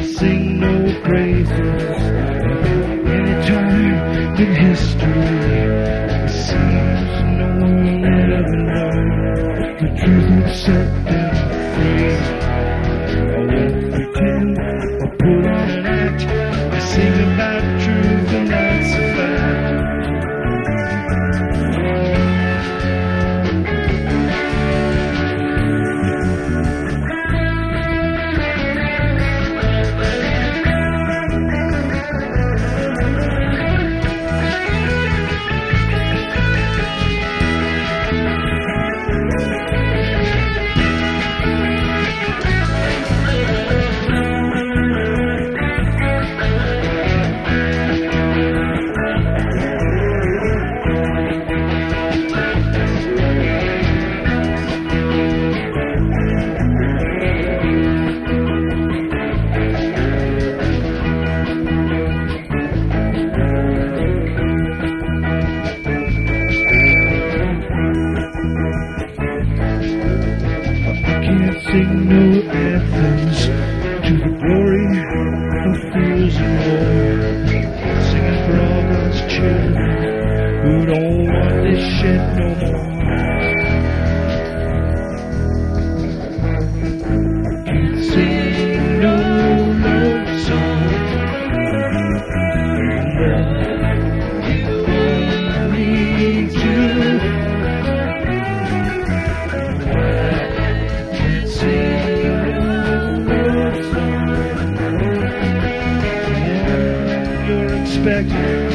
sing no praises. Any time in history, it seems no one ever learned the truth would set them free. I won't pretend or put on an act. I sing about truth and that's a fact. Sing no anthems to the glory of fears and war. Singing for all God's children who don't want this shit no more. Can't sing no love song. You want me to. Expect